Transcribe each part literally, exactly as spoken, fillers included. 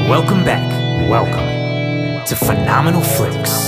Welcome back, welcome to Phenomenal Flicks.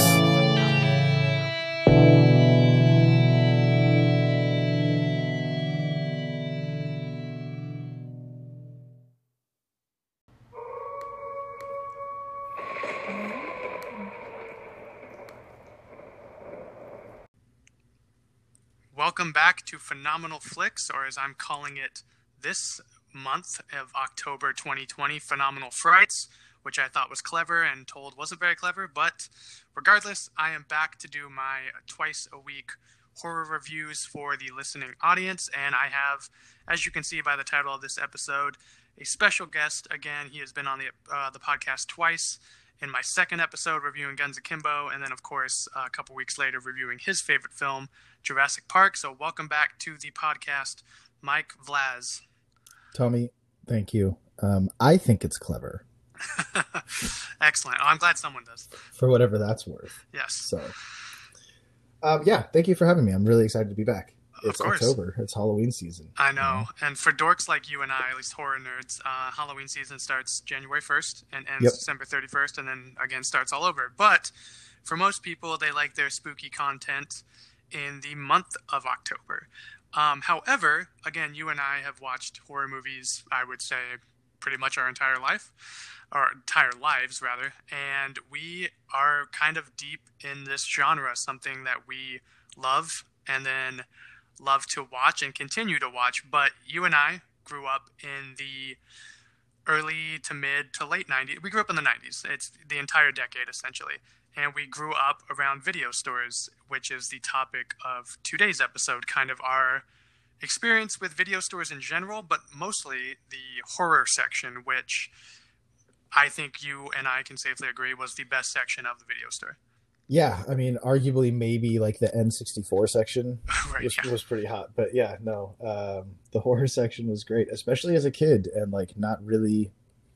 Welcome back to Phenomenal Flicks, or as I'm calling it this month of October twenty twenty, Phenomenal Frights, which I thought was clever and told wasn't very clever, but regardless, I am back to do my twice a week horror reviews for the listening audience, and I have, as you can see by the title of this episode, a special guest. Again, he has been on the uh, the podcast twice. In my second episode, reviewing Guns Akimbo, and then, of course, uh, a couple weeks later, reviewing his favorite film, Jurassic Park. So welcome back to the podcast, Mike Vlaz. Tommy, thank you. Um, I think it's clever. Excellent. Oh, I'm glad someone does. For whatever that's worth. Yes. So, um, yeah, thank you for having me. I'm really excited to be back. It's of course. October. It's Halloween season. I know. Mm-hmm. And for dorks like you and I, at least horror nerds, uh, Halloween season starts January first and ends Yep. December thirty-first, and then, again, starts all over. But for most people, they like their spooky content in the month of October. Um, however, again, you and I have watched horror movies, I would say, pretty much our entire life, or entire lives, rather, and we are kind of deep in this genre, something that we love and then love to watch and continue to watch. But you and I grew up in the early to mid to late nineties. We grew up in the nineties. It's the entire decade, essentially. And we grew up around video stores, which is the topic of today's episode, kind of our experience with video stores in general, but mostly the horror section, which I think you and I can safely agree was the best section of the video store. Yeah, I mean, arguably maybe like the N sixty-four section Right, was, yeah. was pretty hot. But yeah, no, um, the horror section was great, especially as a kid and like not really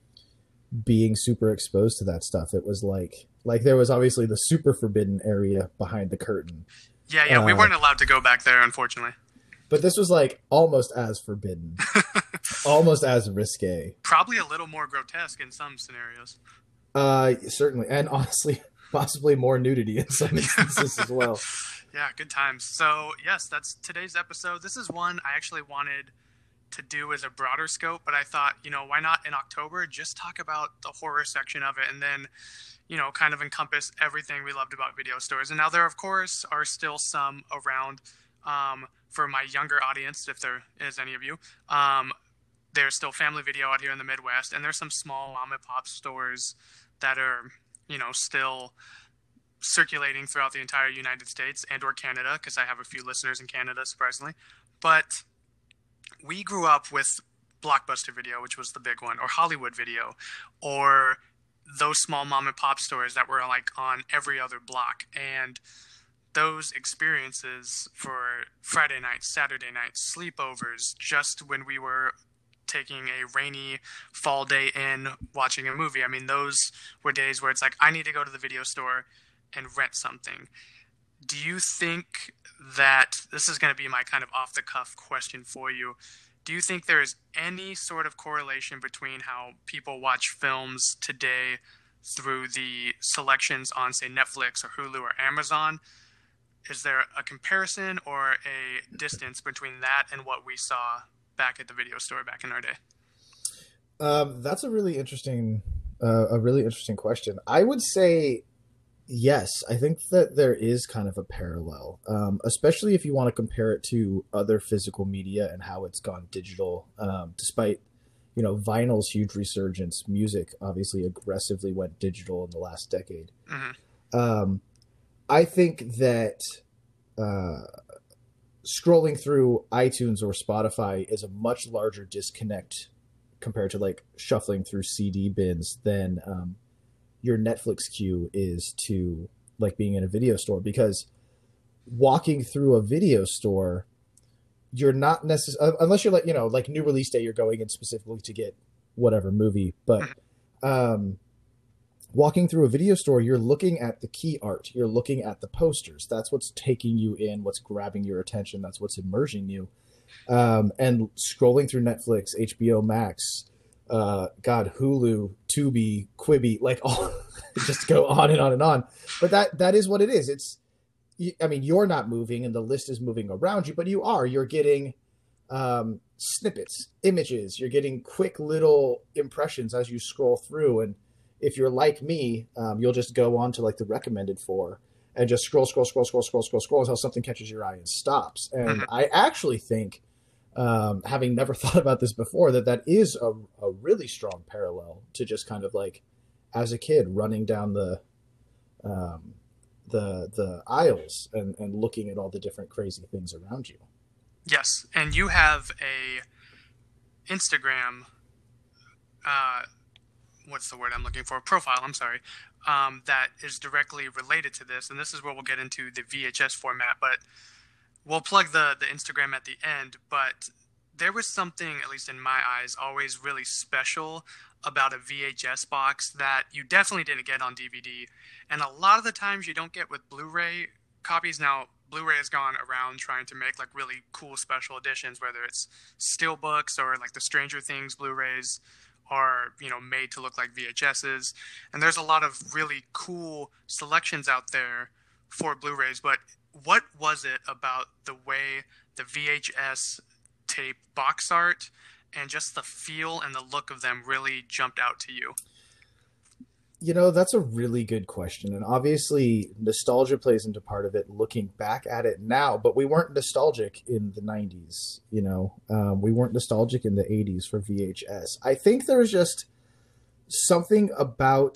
being super exposed to that stuff. It was like, like there was obviously the super forbidden area behind the curtain. Yeah, yeah, we Uh, weren't allowed to go back there, unfortunately. But this was like almost as forbidden, almost as risque. Probably a little more grotesque in some scenarios. Uh, certainly. And honestly, possibly more nudity in some instances as well. Yeah, good times. So, yes, that's today's episode. This is one I actually wanted to do as a broader scope, but I thought, you know, why not in October just talk about the horror section of it and then, you know, kind of encompass everything we loved about video stores. And now there, of course, are still some around. Um, for my younger audience, if there is any of you, um, there's still Family Video out here in the Midwest, and there's some small mom and pop stores that are, you know, still circulating throughout the entire United States and or Canada, because I have a few listeners in Canada, surprisingly. But we grew up with Blockbuster Video, which was the big one, or Hollywood Video, or those small mom and pop stores that were like on every other block. And those experiences for Friday nights, Saturday nights, sleepovers, just when we were taking a rainy fall day in watching a movie. I mean, those were days where it's like, I need to go to the video store and rent something. Do you think that, this is going to be my kind of off-the-cuff question for you, do you think there is any sort of correlation between how people watch films today through the selections on, say, Netflix or Hulu or Amazon? Is there a comparison or a distance between that and what we saw back at the video store back in our day? Um, that's a really interesting, uh, a really interesting question. I would say yes. I think that there is kind of a parallel, um, especially if you want to compare it to other physical media and how it's gone digital. Um, despite, you know, vinyl's huge resurgence, music obviously aggressively went digital in the last decade. Mm-hmm. Um, I think that uh, scrolling through iTunes or Spotify is a much larger disconnect compared to like shuffling through C D bins than um, your Netflix queue is to like being in a video store, because walking through a video store, you're not necessarily, unless you're like, you know, like new release day, you're going in specifically to get whatever movie, but um, walking through a video store, you're looking at the key art. You're looking at the posters. That's what's taking you in, what's grabbing your attention. That's what's immersing you. Um, and scrolling through Netflix, H B O Max, uh, God, Hulu, Tubi, Quibi, like all just go on and on and on. But that that is what it is. It's, I mean, you're not moving and the list is moving around you, but you are. You're getting um, snippets, images. You're getting quick little impressions as you scroll through. And if you're like me, um, you'll just go on to like the recommended for and just scroll, scroll, scroll, scroll, scroll, scroll, scroll until something catches your eye and stops. And Mm-hmm. I actually think, um, having never thought about this before, that that is a, a really strong parallel to just kind of like, as a kid, running down the um, the the aisles and, and looking at all the different crazy things around you. Yes, and you have a Instagram. Uh, what's the word I'm looking for? Profile. I'm sorry. Um, that is directly related to this, and this is where we'll get into the V H S format. But we'll plug the the Instagram at the end. But there was something, at least in my eyes, always really special about a V H S box that you definitely didn't get on D V D, and a lot of the times you don't get with Blu-ray copies. Now, Blu-ray has gone around trying to make like really cool special editions, whether it's steelbooks or like the Stranger Things Blu-rays are, you know, made to look like V H S's. And there's a lot of really cool selections out there for Blu-rays. But what was it about the way the V H S tape box art and just the feel and the look of them really jumped out to you? You know, that's a really good question. And obviously nostalgia plays into part of it looking back at it now, but we weren't nostalgic in the nineties, you know, um, we weren't nostalgic in the eighties for V H S. I think there's just something about,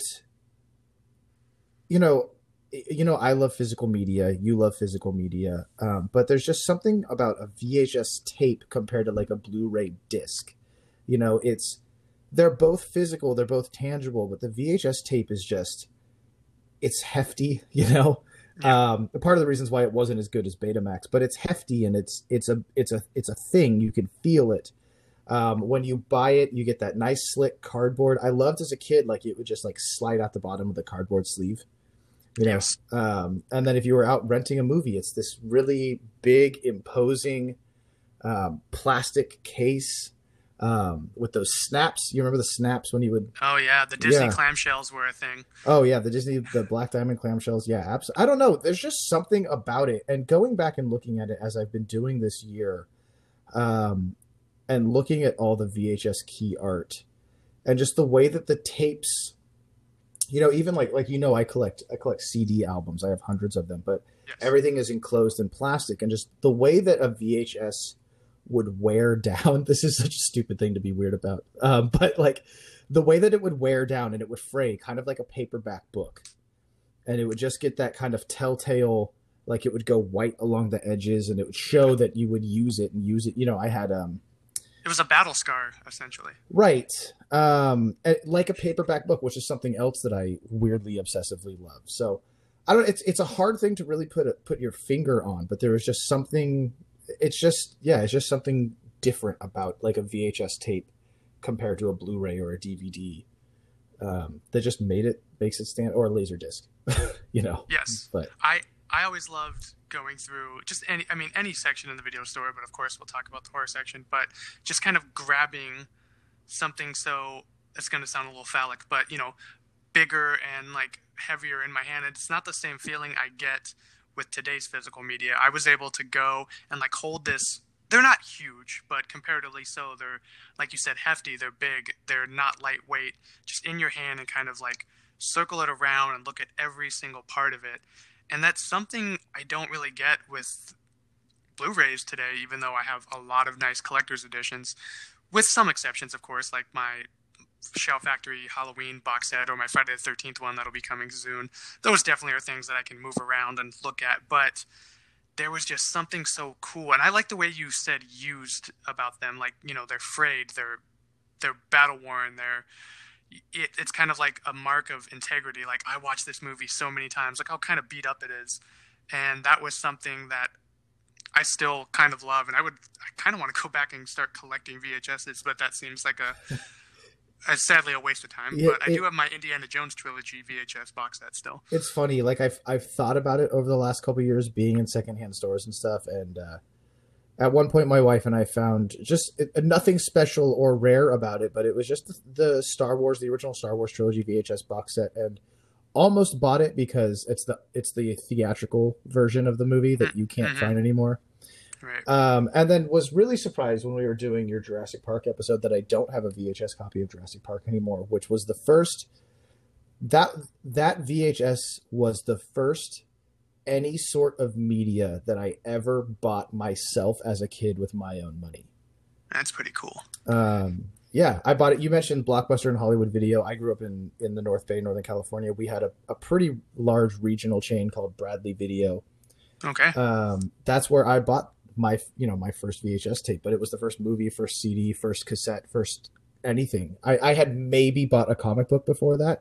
you know, you know, I love physical media, you love physical media, um, but there's just something about a V H S tape compared to like a Blu-ray disc. You know, it's, they're both physical, they're both tangible, but the V H S tape is just, it's hefty, you know. Yeah. Um, part of the reasons why it wasn't as good as Betamax, but it's hefty and it's it's a it's a it's a thing. You can feel it. Um, when you buy it, you get that nice slick cardboard. I loved as a kid, like it would just like slide out the bottom of the cardboard sleeve, you know. Yes. Um, and then if you were out renting a movie, it's this really big, imposing um, plastic case. Um, with those snaps, you remember the snaps when you would? Oh yeah, the Disney yeah. clamshells were a thing. Oh yeah, the Disney, the Black Diamond clamshells. Yeah, absolutely. I don't know. There's just something about it. And going back and looking at it as I've been doing this year, um, and looking at all the V H S key art, and just the way that the tapes, you know, even like like you know, I collect I collect C D albums. I have hundreds of them, but Yes. everything is enclosed in plastic, and just the way that a V H S would wear down. This is such a stupid thing to be weird about. Um, but like the way that it would wear down and it would fray kind of like a paperback book, and it would just get that kind of telltale, like it would go white along the edges and it would show that you would use it and use it. You know, I had, um, It was a battle scar, essentially. right. Um, like a paperback book, which is something else that I weirdly obsessively love. So I don't, it's, it's a hard thing to really put a, put your finger on, but there was just something, it's just, yeah, it's just something different about like a V H S tape compared to a Blu-ray or a D V D, um, that just made it, makes it stand, or a Laserdisc, you know? Yes. But I, I always loved going through just any, I mean, any section in the video store, but of course we'll talk about the horror section, but just kind of grabbing something. So it's going to sound a little phallic, but you know, bigger and like heavier in my hand. It's not the same feeling I get with today's physical media. I was able to go and like hold this. They're not huge, but comparatively so, they're, like you said, hefty. They're big. They're not lightweight. Just in your hand and kind of like circle it around and look at every single part of it. And that's something I don't really get with Blu-rays today, even though I have a lot of nice collector's editions, with some exceptions, of course, like my Shout Factory Halloween box set or my Friday the thirteenth one that'll be coming soon. Those definitely are things that I can move around and look at, but there was just something so cool. And I like the way you said used about them. Like, you know, they're frayed, they're they're battle worn, they're it, it's kind of like a mark of integrity. Like, I watched this movie so many times, like how kind of beat up it is. And that was something that I still kind of love. And I would I kind of want to go back and start collecting V H S's, but that seems like a It's sadly a waste of time, Yeah, but I it- do have my Indiana Jones trilogy V H S box set still. it's funny. Like I've, I've thought about it over the last couple of years being in secondhand stores and stuff. And, uh, At one point, my wife and I found just it, nothing special or rare about it, but it was just the, the Star Wars, the original Star Wars trilogy V H S box set, and almost bought it because it's the it's the theatrical version of the movie that you can't mm-hmm. find anymore. Right. Um, and then was really surprised when we were doing your Jurassic Park episode that I don't have a V H S copy of Jurassic Park anymore, which was the first that that V H S was the first any sort of media that I ever bought myself as a kid with my own money. That's pretty cool. Um, yeah, I bought it. You mentioned Blockbuster and Hollywood Video. I grew up in, in the North Bay, Northern California. We had a, a pretty large regional chain called Bradley Video. Okay. Um, that's where I bought my, you know, my first V H S tape, but it was the first movie, first C D, first cassette, first anything. I, I had maybe bought a comic book before that,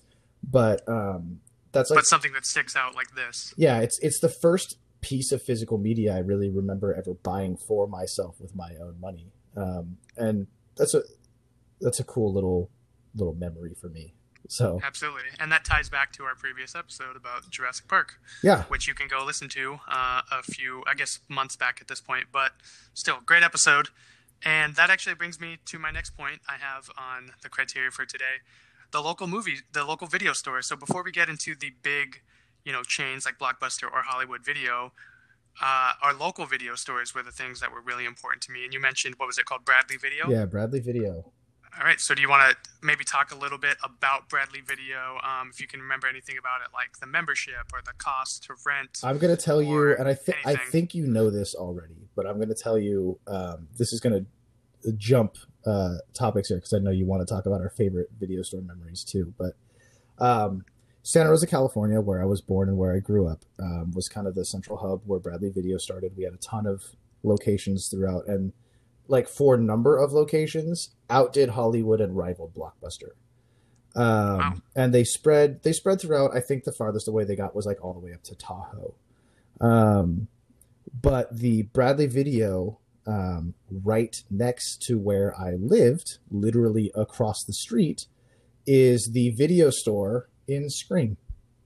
but, um, That's like, but something that sticks out like this. Yeah, it's it's the first piece of physical media I really remember ever buying for myself with my own money, um, and that's a that's a cool little little memory for me. So absolutely, and that ties back to our previous episode about Jurassic Park. Yeah, which you can go listen to uh, a few, I guess, months back at this point, but still, great episode. And that actually brings me to my next point I have on the criteria for today. The local movie, the local video stores. So before we get into the big, you know, chains like Blockbuster or Hollywood Video, uh, our local video stores were the things that were really important to me. And you mentioned, what was it called? Bradley Video? Yeah, Bradley Video. All right. So do you want to maybe talk a little bit about Bradley Video? Um, if you can remember anything about it, like the membership or the cost to rent. I'm going to tell you, and I think I think you know this already, but I'm going to tell you, um, this is going to jump uh topics here because I know you want to talk about our favorite video store memories too, but um Santa Rosa, California, where I was born and where I grew up, um, was kind of the central hub where Bradley Video started. We had a ton of locations throughout, and like for number of locations outdid Hollywood and rivaled Blockbuster. Um wow. And they spread they spread throughout. I think the farthest away they got was like all the way up to Tahoe. Um but the Bradley Video, Um, right next to where I lived, literally across the street, is the video store in Scream.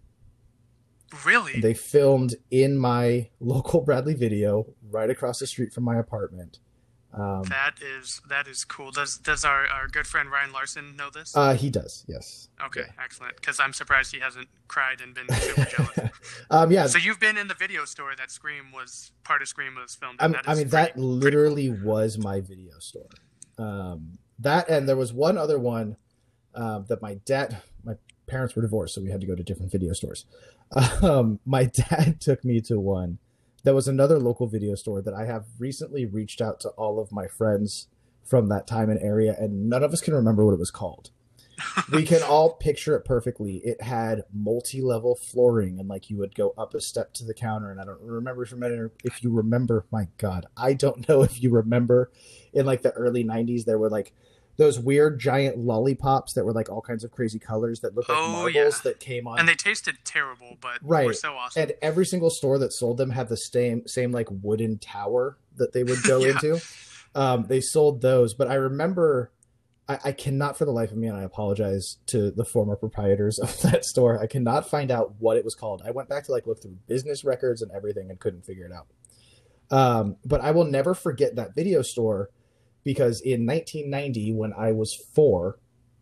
Really? They filmed in my local Bradley Video right across the street from my apartment. Um, that is that is cool. Does does our, our good friend Ryan Larson know this? Uh, he does, yes. Okay, yeah. Excellent. Because I'm surprised he hasn't cried and been super jealous. um, yeah. So you've been in the video store that Scream was part of Scream was filmed in. I'm, that I mean, pretty, that literally cool. was my video store. Um, that and there was one other one uh, that my dad, my parents were divorced, so we had to go to different video stores. Um, my dad took me to one. There was another local video store that I have recently reached out to all of my friends from that time and area, and none of us can remember what it was called. We can all picture it perfectly. It had multi-level flooring, and like you would go up a step to the counter, and I don't remember if you remember, if you remember my God, I don't know if you remember in like the early nineties, there were like those weird giant lollipops that were like all kinds of crazy colors that looked like oh, marbles yeah. that came on. And they tasted terrible, but right. were so awesome. And every single store that sold them had the same, same like wooden tower that they would go yeah. into. Um, they sold those, but I remember, I, I cannot for the life of me, and I apologize to the former proprietors of that store, I cannot find out what it was called. I went back to like look through business records and everything and couldn't figure it out. Um, but I will never forget that video store, because in nineteen ninety, when I was four,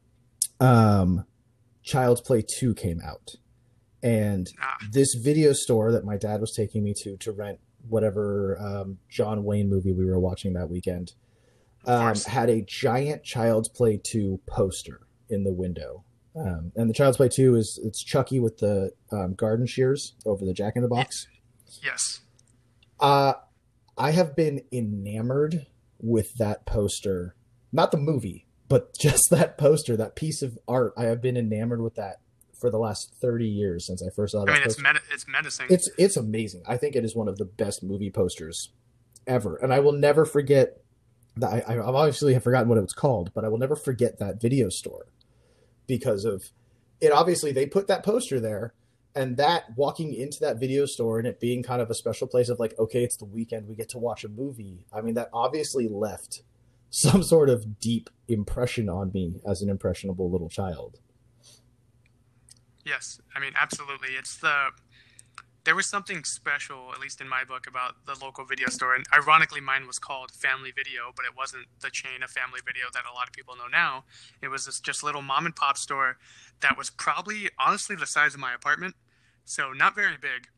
um, Child's Play two came out. And ah. this video store that my dad was taking me to to rent whatever um, John Wayne movie we were watching that weekend um, had a giant Child's Play two poster in the window. Um, and the Child's Play two is it's Chucky with the um, garden shears over the Jack in the Box. Yes. Uh, I have been enamored with that poster, not the movie, but just that poster, that piece of art. I have been enamored with that for the last thirty years since I first saw that. I mean, poster. it's meta- it's menacing. It's it's amazing. I think it is one of the best movie posters ever, and I will never forget that. I, I obviously have forgotten what it was called, but I will never forget that video store because of it. Obviously, they put that poster there. And that walking into that video store and it being kind of a special place of like, okay, it's the weekend, we get to watch a movie. I mean, that obviously left some sort of deep impression on me as an impressionable little child. Yes. I mean, absolutely. It's the, there was something special, at least in my book, about the local video store. And ironically, mine was called Family Video, but it wasn't the chain of Family Video that a lot of people know now. It was this just little mom and pop store that was probably, honestly, the size of my apartment. So not very big,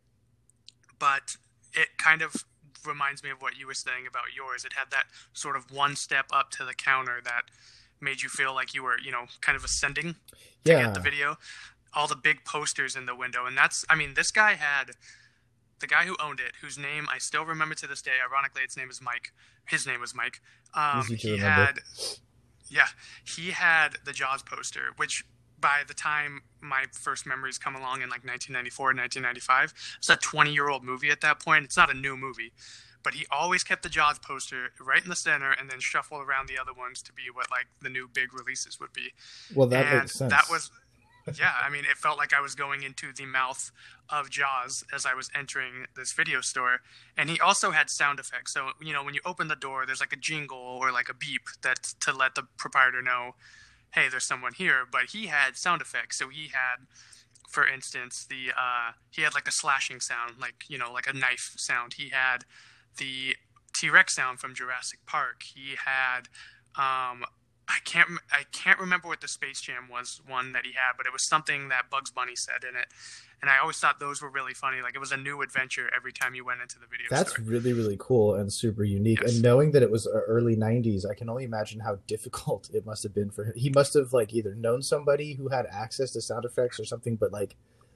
but it kind of reminds me of what you were saying about yours. It had that sort of one step up to the counter that made you feel like you were, you know, kind of ascending to Yeah. get the video. All the big posters in the window. And that's, I mean, this guy had, the guy who owned it, whose name I still remember to this day, ironically, its name is Mike. His name was Mike. Um, Easy to he remember. had, yeah, he had the Jaws poster, which by the time my first memories come along in like nineteen ninety-four, nineteen ninety-five, it's a twenty-year-old movie at that point. It's not a new movie. But he always kept the Jaws poster right in the center and then shuffled around the other ones to be what like the new big releases would be. Well, that and makes sense. that was, yeah, I mean, it felt like I was going into the mouth of Jaws as I was entering this video store. And he also had sound effects. So, you know, when you open the door, there's like a jingle or like a beep that's to let the proprietor know, hey, there's someone here. But he had sound effects. So he had, for instance, the uh, he had like a slashing sound, like, you know, like a knife sound. He had the T-Rex sound from Jurassic Park. He had, um, I can't, I can't remember what the Space Jam was one that he had, but it was something that Bugs Bunny said in it. And I always thought those were really funny. Like it was a new adventure every time you went into the video That's store. really, really cool and super unique. Yes. And knowing that it was uh, early nineties, I can only imagine how difficult it must have been for him. He must have like either known somebody who had access to sound effects or something, but like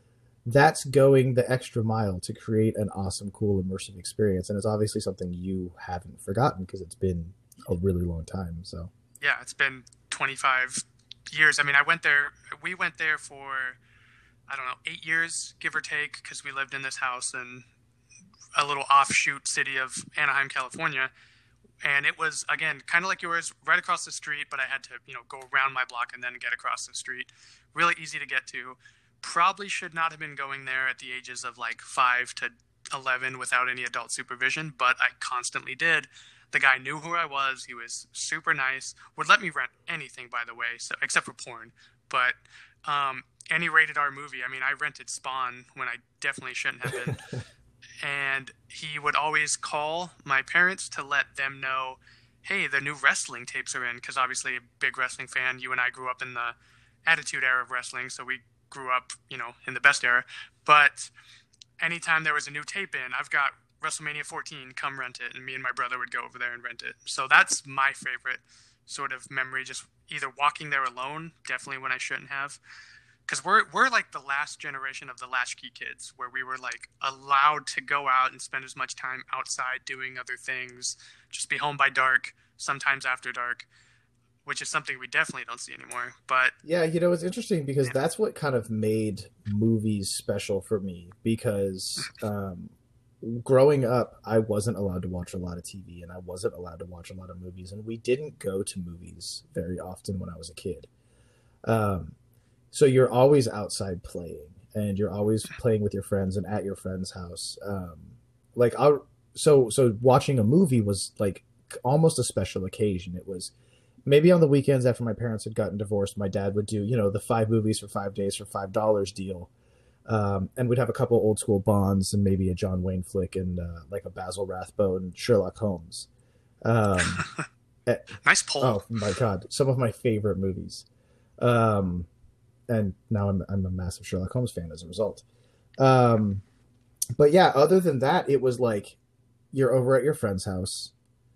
that's going the extra mile to create an awesome, cool, immersive experience. And it's obviously something you haven't forgotten because it's been a really long time. So Yeah, it's been twenty-five years. I mean, I went there, we went there for, I don't know, eight years, give or take, because we lived in this house in a little offshoot city of Anaheim, California. And it was, again, kind of like yours, right across the street, but I had to, you know, go around my block and then get across the street. Really easy to get to. Probably should not have been going there at the ages of like five to eleven without any adult supervision, but I constantly did. The guy knew who I was. He was super nice. Would let me rent anything, by the way, so except for porn. But um, any rated R movie. I mean, I rented Spawn when I definitely shouldn't have been. And he would always call my parents to let them know, hey, the new wrestling tapes are in, because obviously a big wrestling fan. You and I grew up in the Attitude Era of wrestling, so we grew up, you know, in the best era. But anytime there was a new tape in, I've got WrestleMania fourteen, come rent it. And me and my brother would go over there and rent it. So that's my favorite sort of memory, just either walking there alone, definitely when I shouldn't have. Because we're, we're like the last generation of the latchkey kids, where we were like allowed to go out and spend as much time outside doing other things, just be home by dark, sometimes after dark, which is something we definitely don't see anymore. But yeah, you know, it's interesting because Yeah. that's what kind of made movies special for me because um, growing up, I wasn't allowed to watch a lot of T V and I wasn't allowed to watch a lot of movies. And we didn't go to movies very often when I was a kid. Um, so you're always outside playing and you're always playing with your friends and at your friend's house. Um, like, I, so, so watching a movie was like almost a special occasion. It was, maybe on the weekends after my parents had gotten divorced, my dad would do, you know, the five movies for five days for five dollars deal. Um, and we'd have a couple old school Bonds and maybe a John Wayne flick and uh, like a Basil Rathbone Sherlock Holmes. Um, eh, nice poll. oh my God, some of my favorite movies. Um, and now I'm, I'm a massive Sherlock Holmes fan as a result. Um, but yeah, other than that, it was like you're over at your friend's house.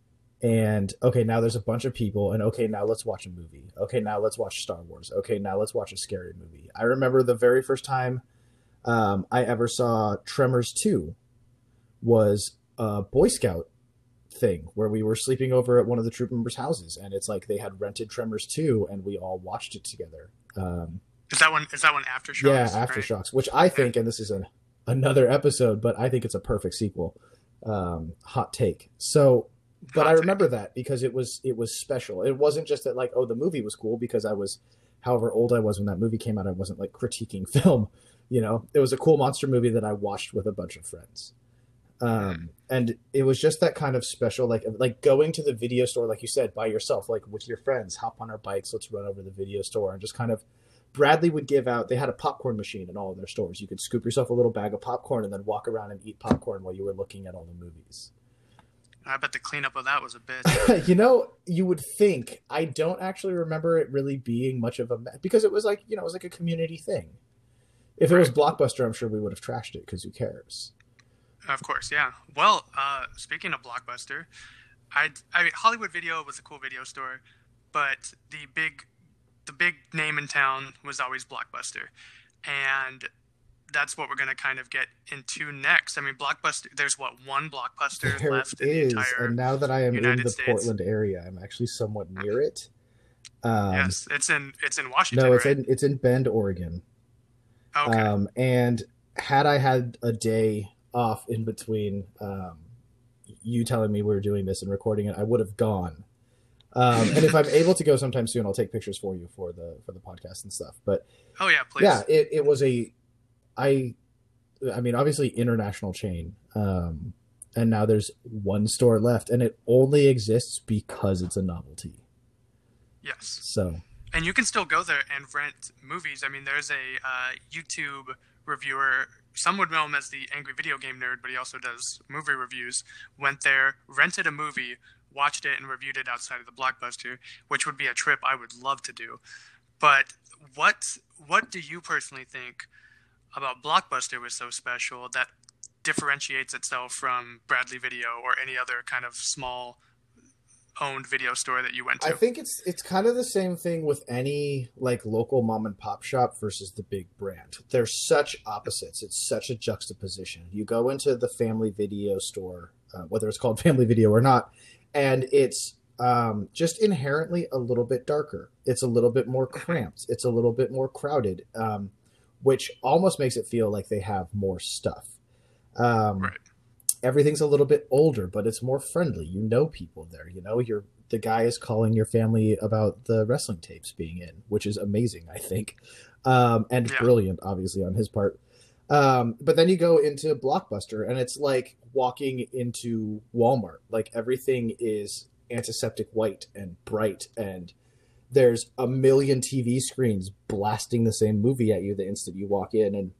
And okay, now there's a bunch of people, and okay, now let's watch a movie. Okay, now let's watch Star Wars. Okay, now let's watch a scary movie. I remember the very first time um, I ever saw Tremors two was a Boy Scout thing where we were sleeping over at one of the troop members' houses, and it's like they had rented Tremors two, and we all watched it together. Um, Is that one? Is that one Aftershocks? yeah, right? Aftershocks, which I think, and this is an, another episode, but I think it's a perfect sequel. Um, hot take. So. But Hot I take. remember that because it was it was special. It wasn't just that like, oh, the movie was cool because I was, however old I was when that movie came out, I wasn't like critiquing film. You know, it was a cool monster movie that I watched with a bunch of friends. Um, and it was just that kind of special, like like going to the video store, like you said, by yourself, like with your friends, hop on our bikes, let's run over to the video store and just kind of Bradley would give out, they had a popcorn machine in all of their stores. You could scoop yourself a little bag of popcorn and then walk around and eat popcorn while you were looking at all the movies. I bet the cleanup of that was a bitch. You know, you would think. I don't actually remember it really being much of a mess, because it was like, you know, it was like a community thing. If it was Blockbuster, I'm sure we would have trashed it, because who cares? Of course, yeah. Well, uh, speaking of Blockbuster, I, I mean, Hollywood Video was a cool video store, but the big, the big name in town was always Blockbuster, and that's what we're going to kind of get into next. I mean, Blockbuster. There's what one Blockbuster There left in is, the entire. and now that I am United in the States. Portland area, I'm actually somewhat near it. Um, yes, it's in it's in Washington. no, it's right? in it's in Bend, Oregon. Okay. Um, and had I had a day off in between um, you telling me we were doing this and recording it, I would have gone. Um, and if I'm able to go sometime soon, I'll take pictures for you for the for the podcast and stuff. But oh yeah, please. yeah, it, it was a, I, I mean, obviously international chain, um, and now there's one store left, and it only exists because it's a novelty. Yes. So. And you can still go there and rent movies. I mean, there's a uh, YouTube reviewer. Some would know him as the Angry Video Game Nerd, but he also does movie reviews. Went there, rented a movie, watched it, and reviewed it outside of the Blockbuster, which would be a trip I would love to do. But what what do you personally think about Blockbuster was so special that differentiates itself from Bradley Video or any other kind of small owned video store that you went to? I think it's it's kind of the same thing with any like local mom and pop shop versus the big brand. They're such opposites. It's such a juxtaposition. You go into the family video store, uh, whether it's called Family Video or not, and it's um, just inherently a little bit darker. It's a little bit more cramped. It's a little bit more crowded, um, which almost makes it feel like they have more stuff. Um, right. Everything's a little bit older, but it's more friendly. You know people there. You know, you're the guy is calling your family about the wrestling tapes being in, which is amazing, I think, um, and Yeah. brilliant, obviously, on his part. Um, but then you go into Blockbuster, and it's like walking into Walmart. Like everything is antiseptic white and bright, and there's a million T V screens blasting the same movie at you the instant you walk in. And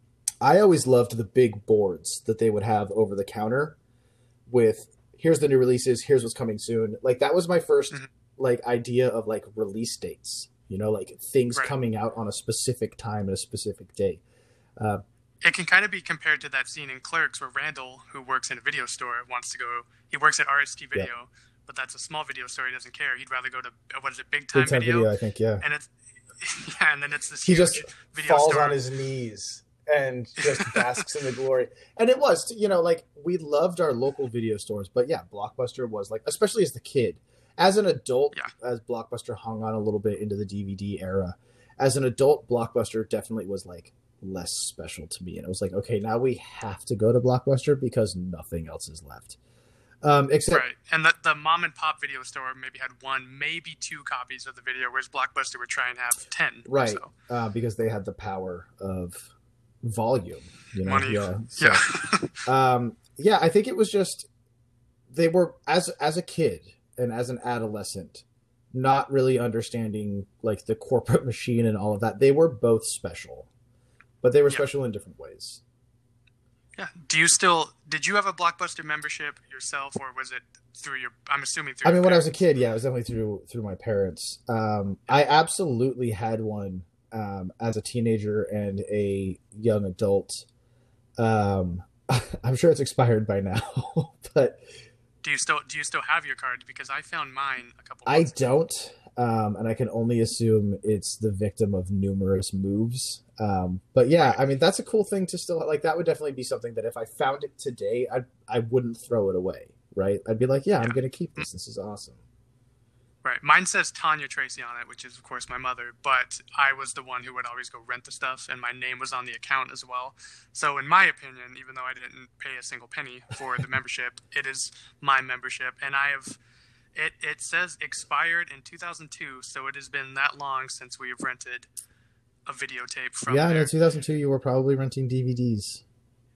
I always loved the big boards that they would have over the counter with, here's the new releases, here's what's coming soon. Like that was my first Mhm. like idea of like release dates, you know, like things Right. coming out on a specific time and a specific day. Uh, It can kind of be compared to that scene in Clerks where Randall, who works in a video store, wants to go. He works at R S T Video, but that's a small video store. He doesn't care. He'd rather go to uh, what is it, Big Time, Big Time video? video, I think, yeah. And it's yeah, and then it's this He huge just video falls store. on his knees and just basks in the glory. And it was, you know, like we loved our local video stores, but yeah, Blockbuster was like, especially as the kid. As an adult, Yeah. as Blockbuster hung on a little bit into the D V D era, as an adult, Blockbuster definitely was like less special to me. And it was like, okay, now we have to go to Blockbuster because nothing else is left. Um, except Right, and the, the mom and pop video store maybe had one, maybe two copies of the video, whereas Blockbuster would try and have ten. or right, so. uh, because they had the power of volume, you know, Money. yeah. So, Yeah. um, yeah, I think it was just they were as as a kid and as an adolescent, not really understanding like the corporate machine and all of that. They were both special, but they were Yeah. special in different ways. Yeah. Do you still? Did you have a Blockbuster membership yourself, or was it through your? I'm assuming through. I mean, your when I was a parents. kid, yeah, it was definitely through through my parents. Um, I absolutely had one um, as a teenager and a young adult. Um, I'm sure it's expired by now, but Do you still? Do you still have your card? Because I found mine a couple. I months ago. don't, um, and I can only assume it's the victim of numerous moves. Um, but yeah, I mean, that's a cool thing to still like. That would definitely be something that if I found it today, I I wouldn't throw it away, right? I'd be like, yeah, I'm Yeah. gonna keep this. This is awesome. Right. Mine says Tanya Tracy on it, which is of course my mother, but I was the one who would always go rent the stuff, and my name was on the account as well. So in my opinion, even though I didn't pay a single penny for the membership, it is my membership, and I have it. It says expired in two thousand two, so it has been that long since we have rented a videotape from Yeah, there. in two thousand two, you were probably renting D V Ds.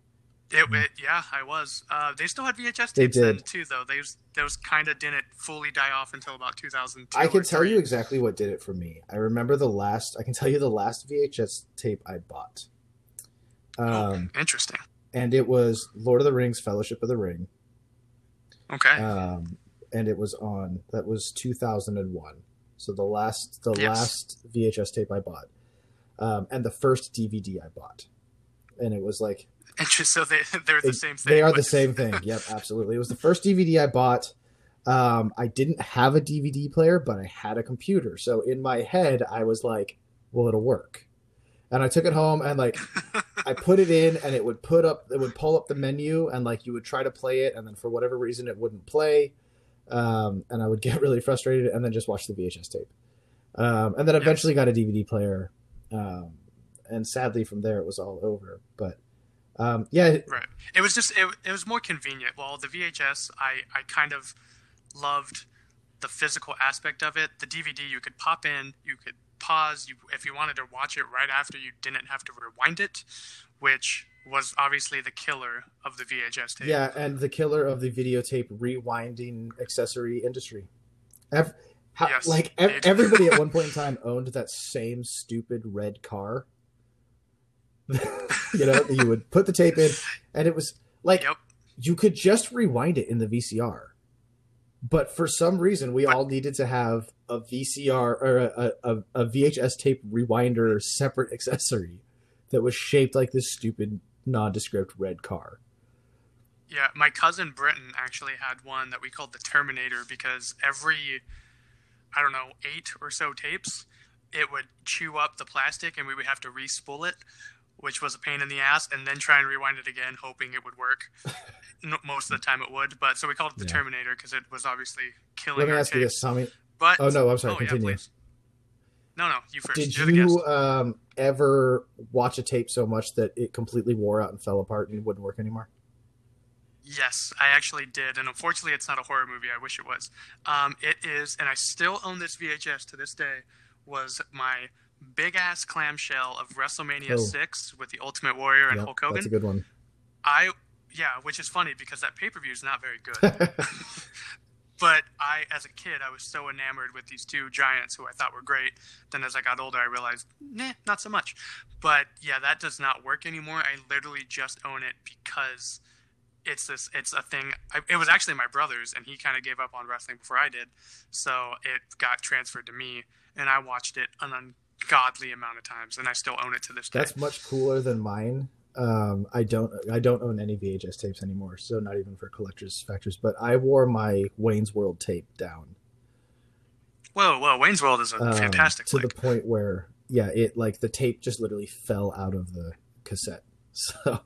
It, it yeah, I was. Uh, they still had V H S They tapes then did. too, though. Those those kind of didn't fully die off until about two thousand two. I can or tell three. you exactly what did it for me. I remember the last. I can tell you the last V H S tape I bought. Um, oh, interesting. And it was Lord of the Rings: Fellowship of the Ring. Okay. Um, and it was on. That was two thousand one. So the last, the Yes. last V H S tape I bought, um, and the first D V D I bought, and it was like. Interesting. So they they're the It- same thing. They are but- the same thing. Yep, absolutely. It was the first D V D I bought. Um, I didn't have a D V D player, but I had a computer. So in my head, I was like, "Well, it'll work." And I took it home and like I put it in, and it would put up, it would pull up the menu, and like you would try to play it, and then for whatever reason, it wouldn't play, um, and I would get really frustrated, and then just watch the V H S tape. Um, and then Yes. eventually got a D V D player, um, and sadly from there it was all over. But um, yeah, Right. It was just it, it was more convenient. Well, the V H S, I I kind of loved the physical aspect of it. The D V D, you could pop in, you could pause. You if you wanted to watch it right after, you didn't have to rewind it, which was obviously the killer of the V H S tape. yeah, and the killer of the videotape rewinding accessory industry. Ev- how, Yes, like ev- it- everybody at one point in time owned that same stupid red car. You know, you would put the tape in, and it was like Yep. you could just rewind it in the V C R. But for some reason, we But- all needed to have a V C R or a, a, a V H S tape rewinder separate accessory that was shaped like this stupid nondescript red car. Yeah, my cousin Britton actually had one that we called the Terminator because every, I don't know, eight or so tapes, it would chew up the plastic and we would have to re-spool it, which was a pain in the ass, and then try and rewind it again, hoping it would work. No, most of the time it would, but so we called it the Yeah. Terminator because it was obviously killing Let me our ask you tapes. this, Tommy. But Oh, no, I'm sorry, oh, continue. Yeah, please. No, no, you first. Did You're the guest. you um, ever watch a tape so much that it completely wore out and fell apart and wouldn't work anymore? Yes, I actually did, and unfortunately, it's not a horror movie. I wish it was. Um, it is, and I still own this V H S to this day. Was my big ass clamshell of WrestleMania Oh. six with the Ultimate Warrior and Yep, Hulk Hogan. that's a good one. I yeah, which is funny because that pay per view is not very good. But I, as a kid, I was so enamored with these two giants who I thought were great. Then as I got older, I realized, nah, not so much. But yeah, that does not work anymore. I literally just own it because it's this, it's a thing. I, it was actually my brother's, and he kind of gave up on wrestling before I did. So it got transferred to me, and I watched it an ungodly amount of times, and I still own it to this day. That's much cooler than mine. Um, I don't I don't own any V H S tapes anymore, so not even for collectors factors. But I wore my Wayne's World tape down Whoa, whoa! Wayne's World is a um, fantastic to flick. the point where yeah, it like the tape just literally fell out of the cassette. So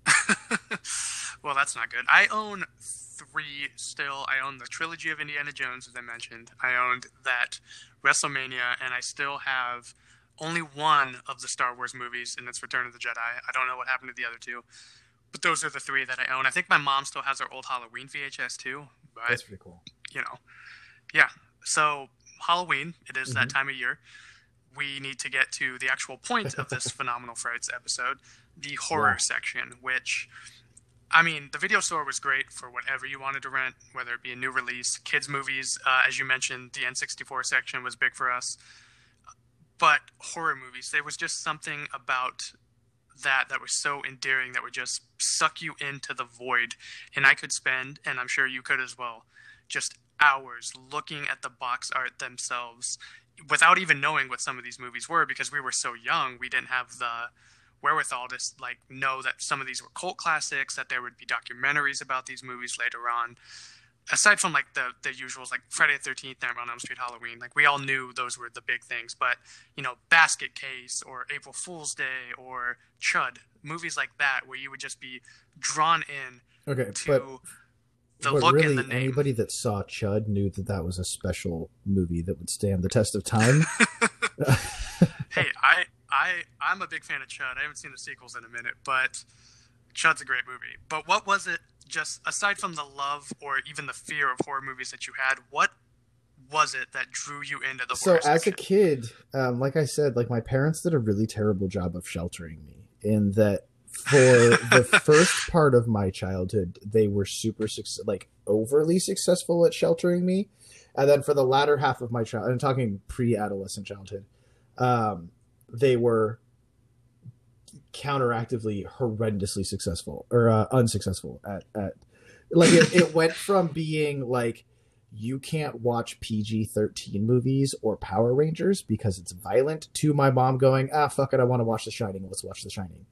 Well, that's not good. I own three still. I own the trilogy of Indiana Jones, as I mentioned. I owned that WrestleMania, and I still have only one of the Star Wars movies, and it's Return of the Jedi. I don't know what happened to the other two, but those are the three that I own. I think my mom still has her old Halloween V H S too, but that's pretty cool. you know, yeah. So Halloween, it is that Mhm. time of year. We need to get to the actual point of this Phenomenal Frights episode, the horror Yeah. section, which, I mean, the video store was great for whatever you wanted to rent, whether it be a new release, kids' movies. Uh, as you mentioned, the N sixty-four section was big for us. But horror movies, there was just something about that that was so endearing that would just suck you into the void. And I could spend, and I'm sure you could as well, just hours looking at the box art themselves without even knowing what some of these movies were, because we were so young. We didn't have the wherewithal to like know that some of these were cult classics, that there would be documentaries about these movies later on. Aside from like the the usuals like Friday the thirteenth, Nightmare on Elm Street, Halloween, like we all knew those were the big things. But you know, Basket Case or April Fool's Day or Chud, movies like that where you would just be drawn in Okay, to but the but look really, and the name. anybody that saw Chud knew that that was a special movie that would stand the test of time. Hey, I I I'm a big fan of Chud. I haven't seen the sequels in a minute, but Chud's a great movie. But what was it? Just aside from the love or even the fear of horror movies that you had, what was it that drew you into the So horror as a section? kid, um, like I said, like my parents did a really terrible job of sheltering me in that For the first part of my childhood, they were super suc- like overly successful at sheltering me, and then for the latter half of my child, I'm talking pre-adolescent childhood, um, they were counteractively horrendously successful or uh, unsuccessful at at like it, it went from being like you can't watch P G thirteen movies or Power Rangers because it's violent to my mom going, ah, fuck it, I want to watch The Shining. Let's watch The Shining.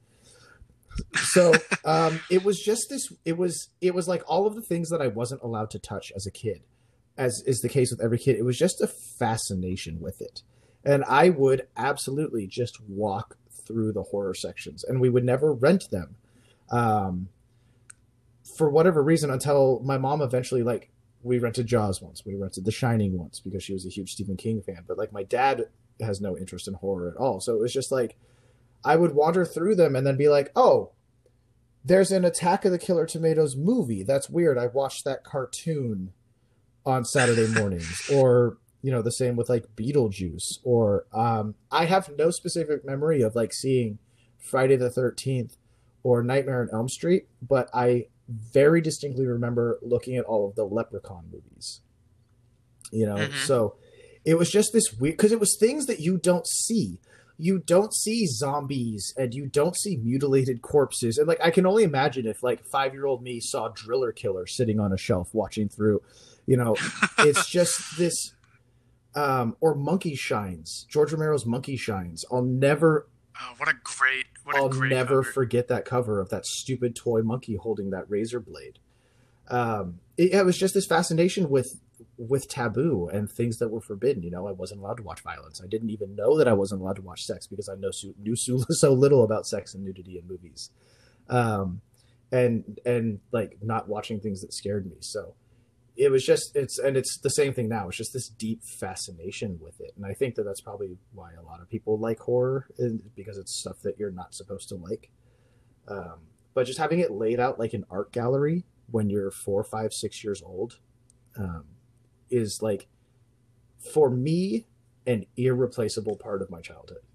So um, it was just this, it was, it was like all of the things that I wasn't allowed to touch as a kid, as is the case with every kid. It was just a fascination with it. And I would absolutely just walk through the horror sections, and we would never rent them. Um, for whatever reason, until my mom eventually, like, we rented Jaws once, we rented The Shining once because she was a huge Stephen King fan, but like my dad has no interest in horror at all. So it was just like, I would wander through them and then be like, oh, there's an Attack of the Killer Tomatoes movie. That's weird. I watched that cartoon on Saturday mornings. Or, you know, the same with like Beetlejuice. Or um, I have no specific memory of like seeing Friday the thirteenth or Nightmare on Elm Street, but I very distinctly remember looking at all of the Leprechaun movies. You know, mm-hmm. So it was just this weird, because it was things that you don't see. You don't see zombies and you don't see mutilated corpses. And like, I can only imagine if like five-year-old me saw Driller Killer sitting on a shelf watching through, you know, it's just this, um, or Monkey Shines, George Romero's Monkey Shines. I'll never, oh, what a great, what a I'll great never cover. forget that cover of that stupid toy monkey holding that razor blade. Um, it, it was just this fascination with, with taboo and things that were forbidden. You know, I wasn't allowed to watch violence. I didn't even know that I wasn't allowed to watch sex because I know so, knew so, so little about sex and nudity in movies. Um, and, and like not watching things that scared me. So it was just, it's, and it's the same thing now. It's just this deep fascination with it. And I think that that's probably why a lot of people like horror, because it's stuff that you're not supposed to like. Um, but just having it laid out like an art gallery when you're four, five, six years old, um, is like, for me, an irreplaceable part of my childhood.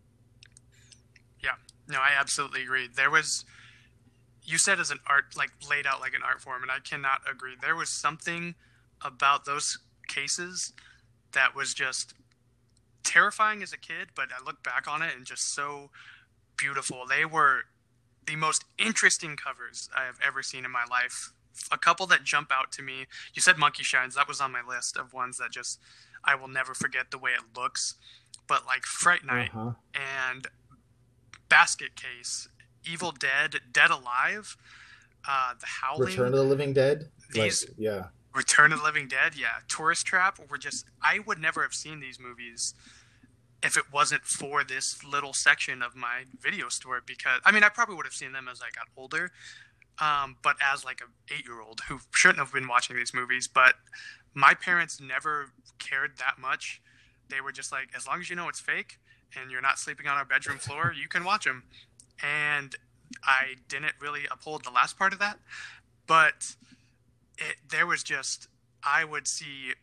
Yeah, no, I absolutely agree. There was, you said as an art, like laid out like an art form, and I cannot agree. There was something about those cases that was just terrifying as a kid, but I look back on it and just so beautiful. They were the most interesting covers I have ever seen in my life. A couple that jump out to me. You said Monkey Shines. That was on my list of ones that just, I will never forget the way it looks. But like Fright Night uh-huh. and Basket Case, Evil Dead, Dead Alive, uh, The Howling. Return of the Living Dead? These, like, yeah. Return of the Living Dead, yeah. Tourist Trap were just, I would never have seen these movies if it wasn't for this little section of my video store, because, I mean, I probably would have seen them as I got older. Um, but as like an eight-year-old who shouldn't have been watching these movies, but my parents never cared that much. They were just like, as long as you know it's fake and you're not sleeping on our bedroom floor, you can watch them. And I didn't really uphold the last part of that, but it, there was just, I would see,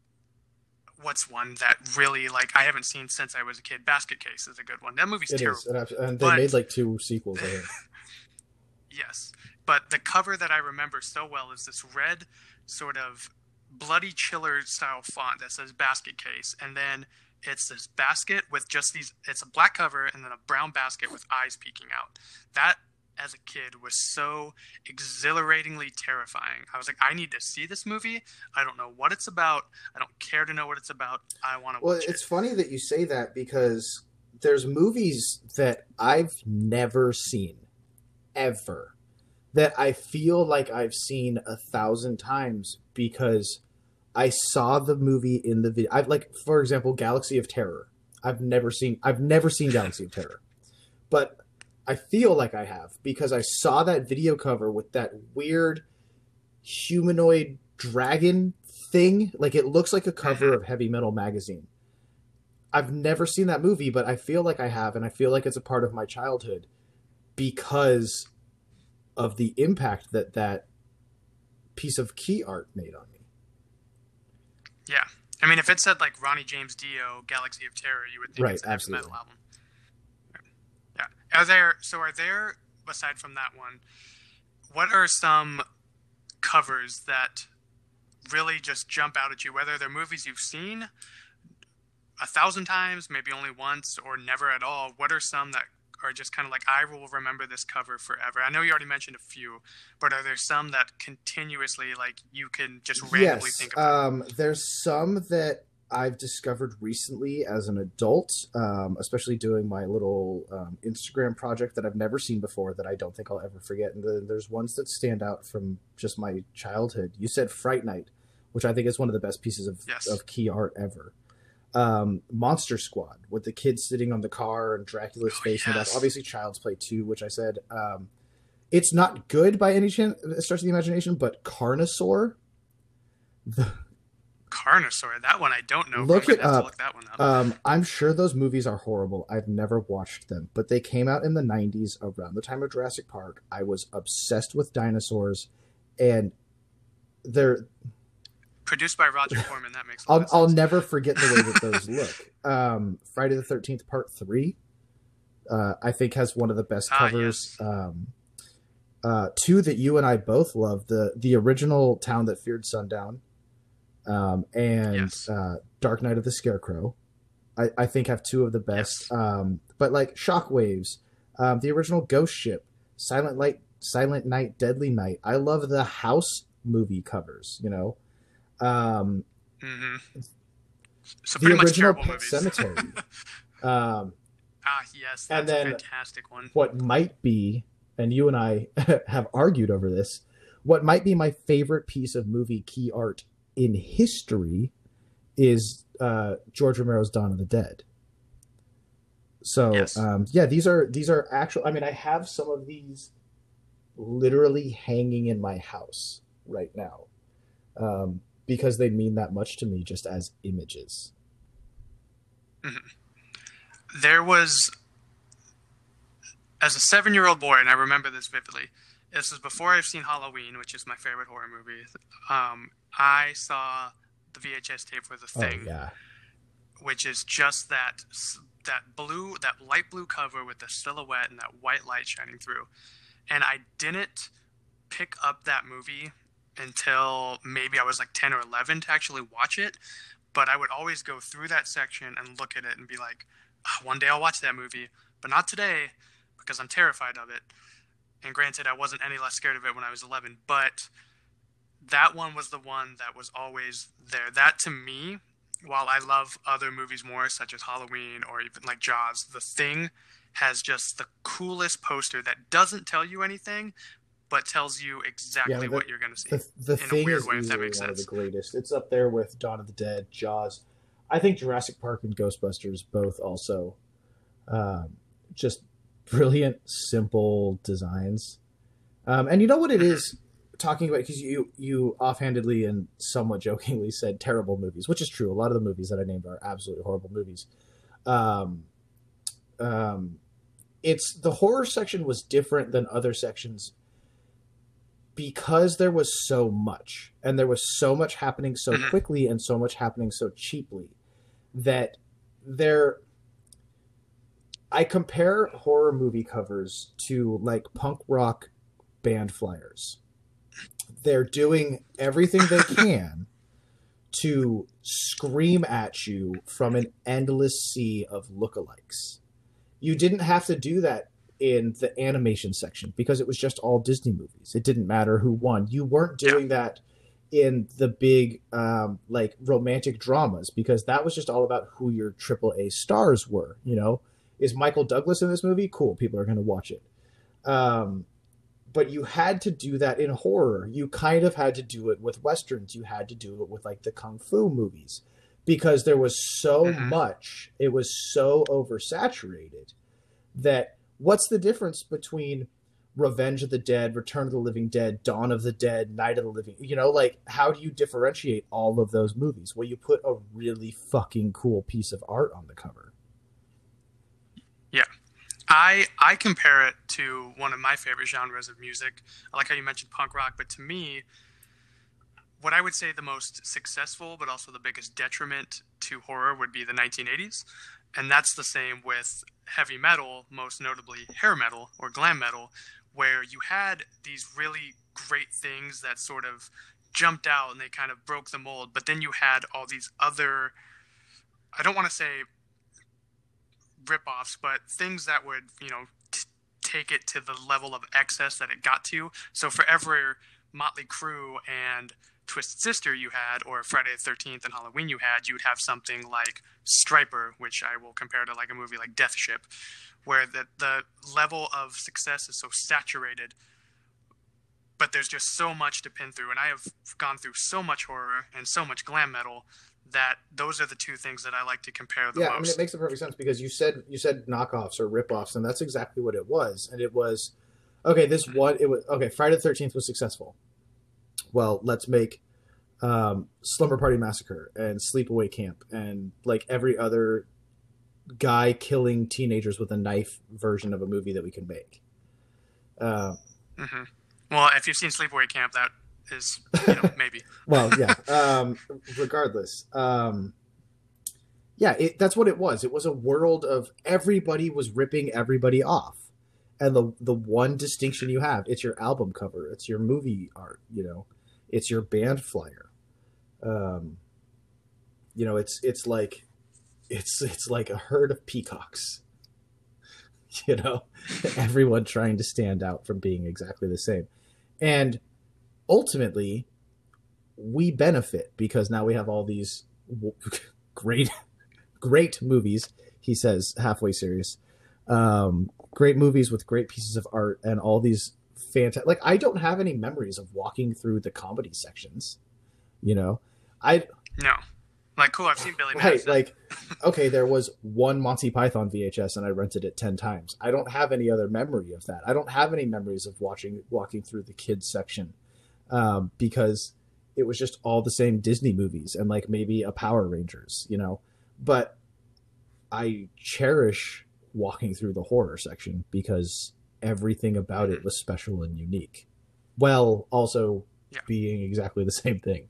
what's one that really, like, I haven't seen since I was a kid. Basket Case is a good one. That movie's it terrible. Is. And they but, made like two sequels, I think. Yes. But the cover that I remember so well is this red sort of bloody chiller style font that says Basket Case. And then it's this basket with just these, it's a black cover and then a brown basket with eyes peeking out. That, as a kid, was so exhilaratingly terrifying. I was like, I need to see this movie. I don't know what it's about. I don't care to know what it's about. I want to well, watch it. Well, it's funny that you say that because there's movies that I've never seen, ever, that I feel like I've seen a thousand times because I saw the movie in the video. I've like, for example, Galaxy of Terror. I've never seen, I've never seen Galaxy of Terror, but I feel like I have because I saw that video cover with that weird humanoid dragon thing. Like it looks like a cover of Heavy Metal Magazine. I've never seen that movie, but I feel like I have. And I feel like it's a part of my childhood because of the impact that that piece of key art made on me. Yeah. I mean, if it said like Ronnie James Dio, Galaxy of Terror, you would think right, it's a heavy absolutely. metal album. Yeah. Are there, so are there aside from that one, what are some covers that really just jump out at you, whether they're movies you've seen a thousand times, maybe only once, or never at all? What are some that are just kind of like, I will remember this cover forever? I know you already mentioned a few, but are there some that continuously, like, you can just randomly yes, think about? Um, there's some that I've discovered recently as an adult, um, especially doing my little um, Instagram project that I've never seen before that I don't think I'll ever forget. And then there's ones that stand out from just my childhood. You said Fright Night, which I think is one of the best pieces of, Yes. of key art ever. Um, Monster Squad with the kids sitting on the car and Dracula's Oh, face and yes. stuff. Obviously Child's Play two, which I said, um, it's not good by any chance, stretch of the imagination, but Carnosaur, the, Carnosaur, that one I don't know. Look I'm it gonna have to up. look that one up. Um, I'm sure those movies are horrible. I've never watched them, but they came out in the nineties around the time of Jurassic Park. I was obsessed with dinosaurs, and they're. Produced by Roger Corman, that makes a I'll lot of I'll sense. never forget the way that those look. Um, Friday the thirteenth Part Three, uh, I think has one of the best Ah, covers. yes. Um, uh, two that you and I both love: the the original Town That Feared Sundown, um, and Yes. uh, Dark Knight of the Scarecrow. I, I think have two of the best. Yes. Um, but like Shockwaves, um, the original Ghost Ship, Silent Light, Silent Night, Deadly Night. I love the House movie covers. You know. Um, Mm-hmm. So the pretty much original terrible Pet movies. Cemetery. um, Ah, yes, that's And then- a fantastic one. what might be, and you and I have argued over this, what might be my favorite piece of movie key art in history is uh, George Romero's Dawn of the Dead. So Yes. um, yeah, these are these are actual. I mean, I have some of these literally hanging in my house right now um, because they mean that much to me, just as images. There was, as a seven-year-old boy, and I remember this vividly. This was before I've seen Halloween, which is my favorite horror movie. Um, I saw the V H S tape for The Thing, Oh yeah, which is just that that blue, that light blue cover with the silhouette and that white light shining through. And I didn't pick up that movie until maybe I was like ten or eleven to actually watch it. But I would always go through that section and look at it and be like, oh, one day I'll watch that movie, but not today because I'm terrified of it. And granted, I wasn't any less scared of it when I was eleven, but that one was the one that was always there. That, to me, while I love other movies more, such as Halloween or even like Jaws, The Thing has just the coolest poster that doesn't tell you anything, but tells you exactly Yeah, the- what you're going to see. the, the in a Thing weird is way, if that easily makes one of the sense. greatest. It's up there with Dawn of the Dead, Jaws. I think Jurassic Park and Ghostbusters both also um, just brilliant, simple designs. Um, and you know what it is talking about, because you you offhandedly and somewhat jokingly said terrible movies, which is true. A lot of the movies that I named are absolutely horrible movies. Um, um, it's the horror section was different than other sections because there was so much, and there was so much happening so Mhm. quickly and so much happening so cheaply that there. I compare horror movie covers to like punk rock band flyers. They're doing everything they can to scream at you from an endless sea of lookalikes. You didn't have to do that in the animation section because it was just all Disney movies. It didn't matter who won. You weren't doing that in the big um, like romantic dramas because that was just all about who your triple A stars were. You know, is Michael Douglas in this movie? Cool, people are going to watch it. Um, but you had to do that in horror. You kind of had to do it with Westerns. You had to do it with like the Kung Fu movies because there was so Mhm. much. It was so oversaturated that what's the difference between Revenge of the Dead, Return of the Living Dead, Dawn of the Dead, Night of the Living, you know, like how do you differentiate all of those movies? Well, you put a really fucking cool piece of art on the cover. Yeah. I I compare it to one of my favorite genres of music. I like how you mentioned punk rock, but to me, what I would say the most successful but also the biggest detriment to horror would be the nineteen eighties. And that's the same with heavy metal, most notably hair metal or glam metal, where you had these really great things that sort of jumped out and they kind of broke the mold. But then you had all these other, I don't want to say rip-offs, but things that would, you know, t- take it to the level of excess that it got to. So for every Motley Crue and Twisted Sister you had, or Friday the thirteenth and Halloween you had, you would have something like Striper, which I will compare to like a movie like Death Ship, where the, the level of success is so saturated, but there's just so much to pin through. And I have gone through so much horror and so much glam metal that those are the two things that I like to compare the yeah, most. I mean, it makes the perfect sense because you said you said knockoffs or ripoffs, and that's exactly what it was. And it was, okay, this one, it was, okay, Friday the thirteenth was successful. Well, let's make um, Slumber Party Massacre and Sleepaway Camp and like every other guy killing teenagers with a knife version of a movie that we can make. Uh, mm-hmm. Well, if you've seen Sleepaway Camp, that is, you know, maybe. Well, yeah. Um, regardless, um, yeah, it, that's what it was. It was a world of everybody was ripping everybody off, and the the one distinction you have, it's your album cover, it's your movie art, you know, it's your band flyer. Um, you know, it's it's like it's it's like a herd of peacocks. You know, everyone trying to stand out from being exactly the same, and ultimately, we benefit because now we have all these great, great movies. He says, halfway serious, um, great movies with great pieces of art and all these fantastic. Like, I don't have any memories of walking through the comedy sections. You know, I no, like cool. I've seen Billy right. Madison. Like, okay, there was one Monty Python V H S and I rented it ten times. I don't have any other memory of that. I don't have any memories of watching walking through the kids section. Um, because it was just all the same Disney movies and like maybe a Power Rangers, you know, but I cherish walking through the horror section because everything about it was special and unique. Well, also yeah. being exactly the same thing.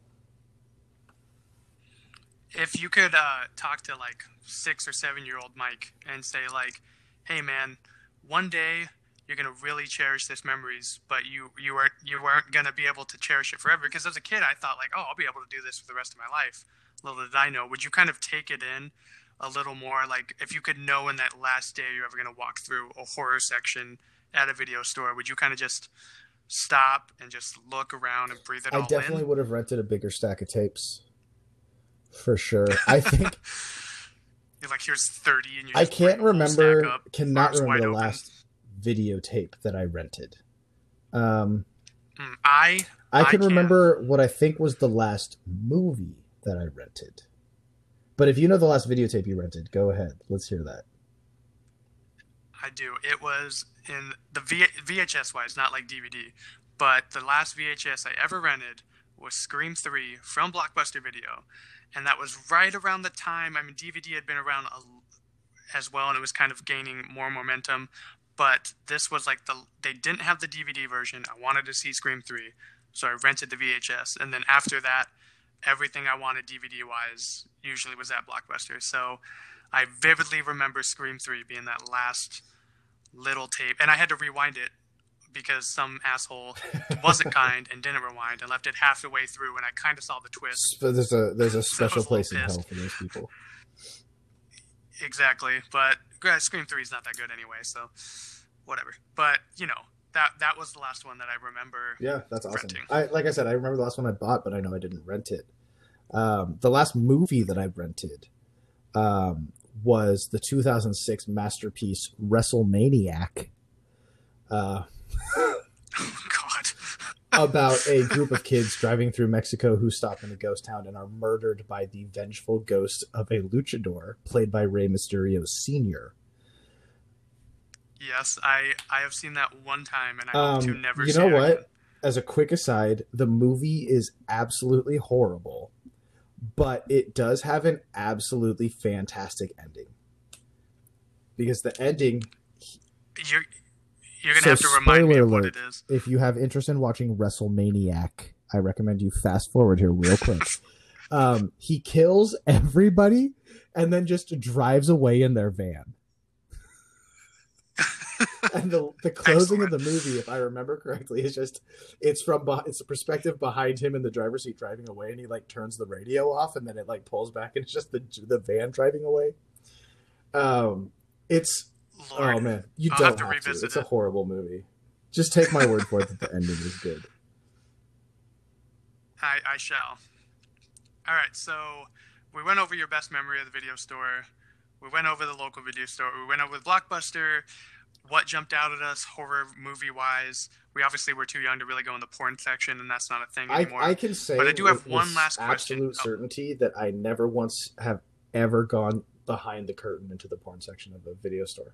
If you could uh, talk to like six or seven year old Mike and say like, hey man, one day you're going to really cherish this memories, but you, you weren't, you weren't going to be able to cherish it forever. Because as a kid, I thought like, oh, I'll be able to do this for the rest of my life. Little did I know. Would you kind of take it in a little more? Like if you could know in that last day you're ever going to walk through a horror section at a video store, would you kind of just stop and just look around and breathe it all in? I definitely would have rented a bigger stack of tapes. For sure. I think. You're like, here's thirty and you I can't remember, up, cannot remember the open. last videotape that I rented. Um, mm, I I can I remember what I think was the last movie that I rented. But if you know the last videotape you rented, go ahead. Let's hear that. I do. It was in the v- VHS wise, not like D V D, but the last V H S I ever rented was Scream three from Blockbuster Video. And that was right around the time, I mean, D V D had been around a, as well, and it was kind of gaining more momentum. But this was like the, they didn't have the D V D version. I wanted to see Scream three, so I rented the V H S. And then after that, everything I wanted D V D-wise usually was at Blockbuster. So I vividly remember Scream three being that last little tape. And I had to rewind it because some asshole wasn't kind and didn't rewind and left it half the way through, and I kind of saw the twist. But there's a there's a special so a place in pissed. hell for those people. Exactly, but Scream three is not that good anyway, so whatever. But you know, that that was the last one that I remember. Yeah, that's awesome. Renting. I like I said, I remember the last one I bought, but I know I didn't rent it. Um, the last movie that I rented um, was the two thousand six masterpiece WrestleManiac. Uh, oh God. About a group of kids driving through Mexico who stop in a ghost town and are murdered by the vengeful ghost of a luchador played by Rey Mysterio Senior Yes, I, I have seen that one time, and I Um, hope to never you see know it what? again. As a quick aside, the movie is absolutely horrible, but it does have an absolutely fantastic ending. Because the ending... You're, you're going to So, have to remind me spoiler of what alert, it is. if you have interest in watching WrestleManiac, I recommend you fast forward here real quick. Um, he kills everybody and then just drives away in their van. And the the closing Excellent. of the movie, if I remember correctly, is just it's from it's the perspective behind him in the driver's seat driving away, and he like turns the radio off, and then it like pulls back, and it's just the the van driving away. Um, it's Lord, oh man, you I'll don't have to have to. revisit It's it. a horrible movie. Just take my word for it that the ending is good. I, I shall. All right, so we went over your best memory of the video store. We went over the local video store. We went over Blockbuster. What jumped out at us horror movie wise? We obviously were too young to really go in the porn section, and that's not a thing I, anymore. I can say, but I do have with, one with last question. absolute Oh. certainty that I never once have ever gone behind the curtain into the porn section of a video store.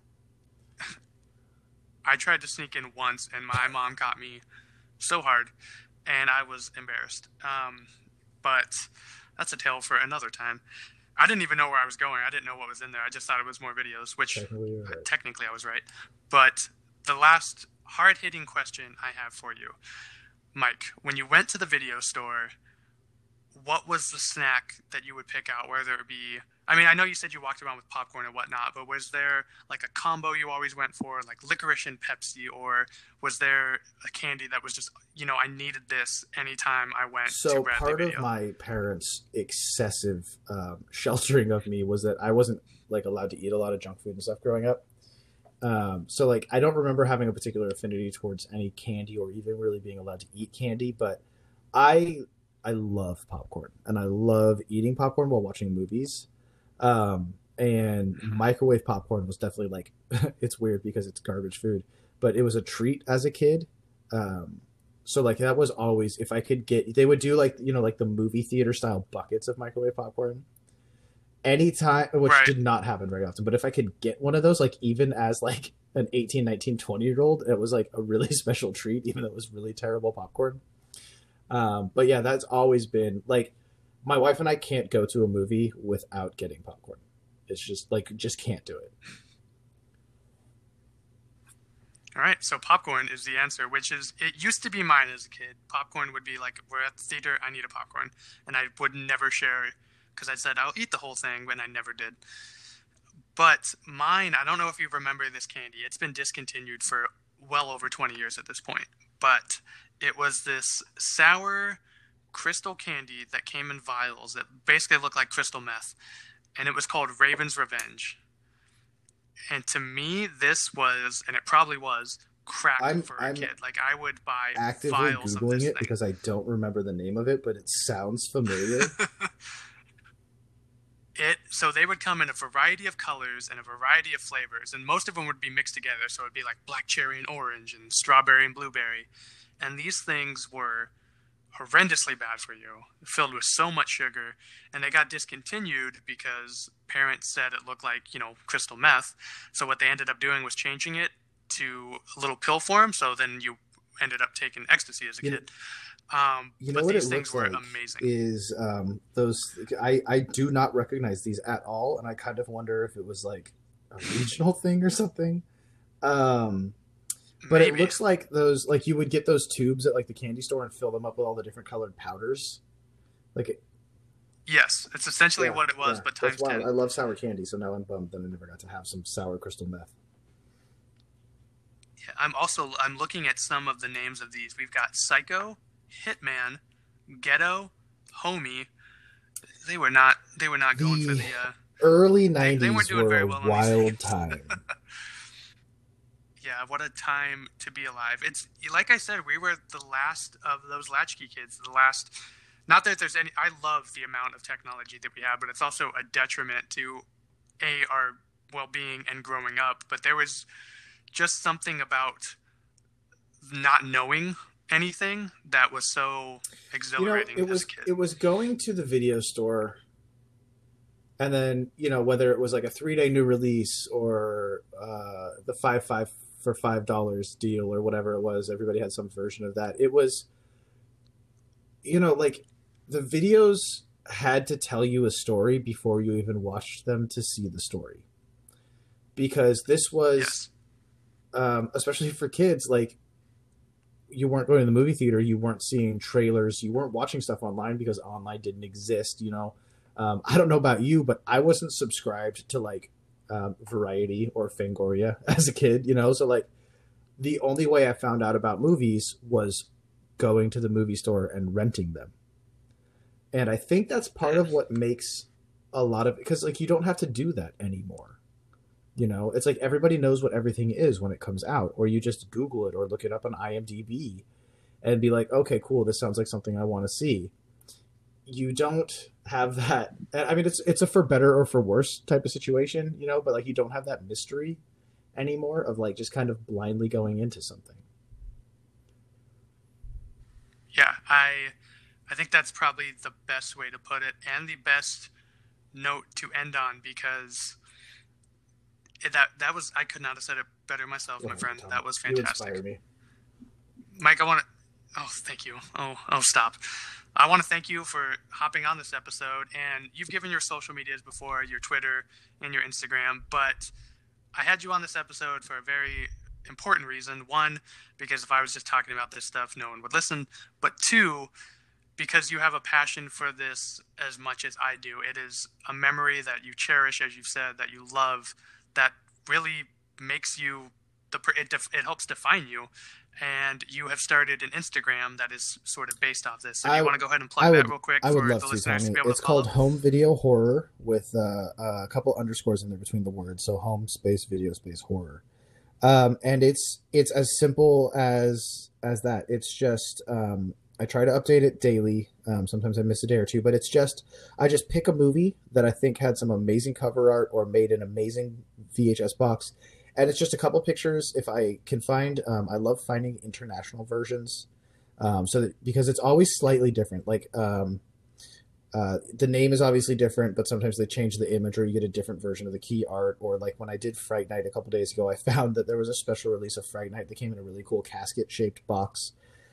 I tried to sneak in once, and my mom caught me so hard, and I was embarrassed. Um, but that's a tale for another time. I didn't even know where I was going. I didn't know what was in there. I just thought it was more videos, which Technically, you're right. technically I was right. But the last hard-hitting question I have for you, Mike, when you went to the video store, what was the snack that you would pick out, whether it be, I mean, I know you said you walked around with popcorn and whatnot, but was there like a combo you always went for, like licorice and Pepsi, or was there a candy that was just, you know, I needed this anytime I went to So Bradley part Video? of my parents' excessive um, sheltering of me was that I wasn't like allowed to eat a lot of junk food and stuff growing up. Um, so like I don't remember having a particular affinity towards any candy or even really being allowed to eat candy, but I I love popcorn and I love eating popcorn while watching movies. Um, and microwave popcorn was definitely like it's weird because it's garbage food, but it was a treat as a kid. Um, so like that was always, if I could get, they would do like, you know, like the movie theater style buckets of microwave popcorn anytime, which Right. did not happen very often. But if I could get one of those, like even as like an eighteen, nineteen, twenty year old, it was like a really special treat, even though it was really terrible popcorn. Um, but yeah, that's always been like, my wife and I can't go to a movie without getting popcorn. It's just like, just can't do it. All right, so popcorn is the answer, which is, it used to be mine as a kid. Popcorn would be like, we're at the theater, I need a popcorn. And I would never share it because I said, I'll eat the whole thing, and I never did. But mine, I don't know if you remember this candy. It's been discontinued for well over twenty years at this point. But it was this sour crystal candy that came in vials that basically looked like crystal meth. And it was called Raven's Revenge. And to me, this was, and it probably was, crack I'm- for a I'm kid. Like, I would buy Actively vials of Googling this it thing. because I don't remember the name of it, but it sounds familiar. It so they would come in a variety of colors and a variety of flavors, and most of them would be mixed together. So it'd be like black cherry and orange and strawberry and blueberry. And these things were horrendously bad for you, filled with so much sugar, and they got discontinued because parents said it looked like, you know, crystal meth. So what they ended up doing was changing it to a little pill form, so then you ended up taking ecstasy as a You know- kid. Um, You know but what these it things looks were like amazing. is um, those. I I do not recognize these at all, and I kind of wonder if it was like a regional thing or something. Um, but Maybe. it looks like those, like you would get those tubes at like the candy store and fill them up with all the different colored powders. Like it, Yes, it's essentially yeah, what it was, yeah, but that's times wild. ten. I love sour candy, so now I'm bummed that I never got to have some sour crystal meth. Yeah, I'm also I'm looking at some of the names of these. We've got Psycho, Hitman, Ghetto, Homie. They were not they were not going for The- the uh, Early They- they nineties weren't doing were very a well on these wild names. time. yeah, what a time to be alive. It's like I said, we were the last of those latchkey kids, the last. Not that there's any. I love the amount of technology that we have, but it's also a detriment to a our well-being and growing up. But there was just something about not knowing anything that was so You know, exhilarating it as was a kid. it was going to the video store, and then you know whether it was like a three day new release or uh, the five five for five dollars deal or whatever it was. Everybody had some version of that. It was, you know, like the videos had to tell you a story before you even watched them to see the story, because this was, Yes. um, especially for kids, like. you weren't going to the movie theater, you weren't seeing trailers, you weren't watching stuff online because online didn't exist, you know. Um, I don't know about you, but I wasn't subscribed to like um, Variety or Fangoria as a kid, you know. So like the only way I found out about movies was going to the movie store and renting them. And I think that's part of what makes a lot of, because like you don't have to do that anymore. You know, it's like everybody knows what everything is when it comes out, or you just Google it or look it up on I M D B and be like, okay, cool, this sounds like something I want to see. You don't have that. I mean, it's it's a for better or for worse type of situation, you know, but like you don't have that mystery anymore of like just kind of blindly going into something. Yeah, I I think that's probably the best way to put it, and the best note to end on, because it, that that was I could not have said it better myself, my Oh, friend. Tom, That was you fantastic. inspire me. Mike, I want to. Oh, thank you. Oh, oh, stop. I want to thank you for hopping on this episode. And you've given your social medias before, your Twitter and your Instagram, but I had you on this episode for a very important reason. One, because if I was just talking about this stuff, no one would listen. But two, because you have a passion for this as much as I do. It is a memory that you cherish, as you've said, that you love, that really makes you, the it, def, it helps define you. And you have started an Instagram that is sort of based off this. So do you I- want to go ahead and plug I would, that real quick I for would love the to, listeners Tommy. to be able It's to follow? called Home Video Horror with uh, a couple underscores in there between the words. So home space video space horror. Um, and it's it's as simple as as that. It's just um, I try to update it daily. Um, sometimes I miss a day or two, but it's just I just pick a movie that I think had some amazing cover art or made an amazing V H S box. And it's just a couple pictures if I can find. Um, I love finding international versions, um, so that, because it's always slightly different. Like um, uh, the name is obviously different, but sometimes they change the image or you get a different version of the key art. Or like when I did Fright Night a couple days ago, I found that there was a special release of Fright Night that came in a really cool casket-shaped box.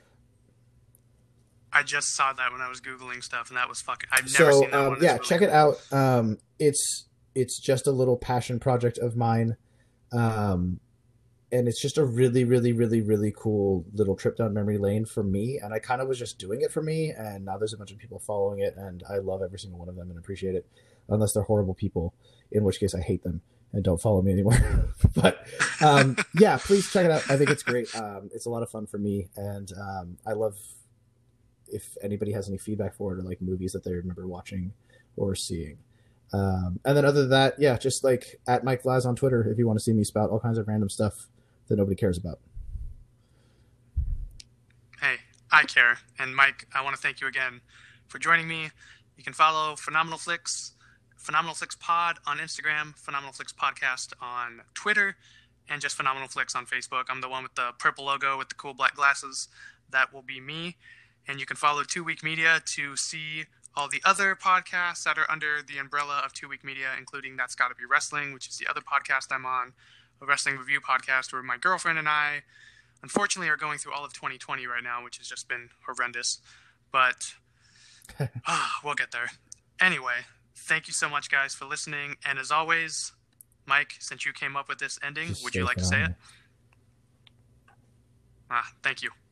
I just saw that when I was Googling stuff, and that was fucking... I've never So seen that um, one. It's yeah, really check cool. it out. Um, it's it's just a little passion project of mine. Um, and it's just a really, really, really, really cool little trip down memory lane for me. And I kind of was just doing it for me. And now there's a bunch of people following it. And I love every single one of them and appreciate it. Unless they're horrible people, in which case I hate them and don't follow me anymore. But um, yeah, please check it out. I think it's great. Um, it's a lot of fun for me. And um, I love if anybody has any feedback for it or like movies that they remember watching or seeing. Um, and then other than that, yeah, just like at Mike Vlaz on Twitter if you want to see me spout all kinds of random stuff that nobody cares about. Hey, I care. And Mike, I want to thank you again for joining me. You can follow Phenomenal Flicks, Phenomenal Flicks Pod on Instagram, Phenomenal Flicks Podcast on Twitter, and just Phenomenal Flicks on Facebook. I'm the one with the purple logo with the cool black glasses. That will be me. And you can follow Two Week Media to see all the other podcasts that are under the umbrella of Two Week Media, including That's Gotta Be Wrestling, which is the other podcast I'm on, a wrestling review podcast where my girlfriend and I, unfortunately, are going through all of twenty twenty right now, which has just been horrendous. But uh, we'll get there. Anyway, thank you so much, guys, for listening. And as always, Mike, since you came up with this ending, Just would you stay like to say it? phenomenal. Ah, thank you.